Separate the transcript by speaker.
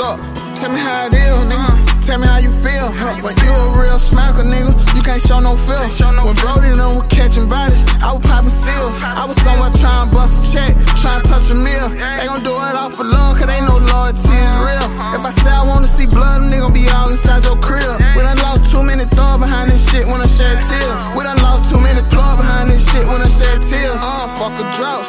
Speaker 1: Look, tell me how it is, nigga. Tell me how you feel. When you a real smacker, nigga, you can't show no feel. When Brody and them were catching bodies, I was popping seals. I was somewhere trying to bust a check, trying to touch a meal. They gon' do it all for love, cause they know loyalty is real. If I say I wanna see blood, nigga gon' be all inside your crib. We done lost too many thugs behind this shit when I shed tears. We done lost too many plugs behind this shit when I shed tears. Fuck a drought.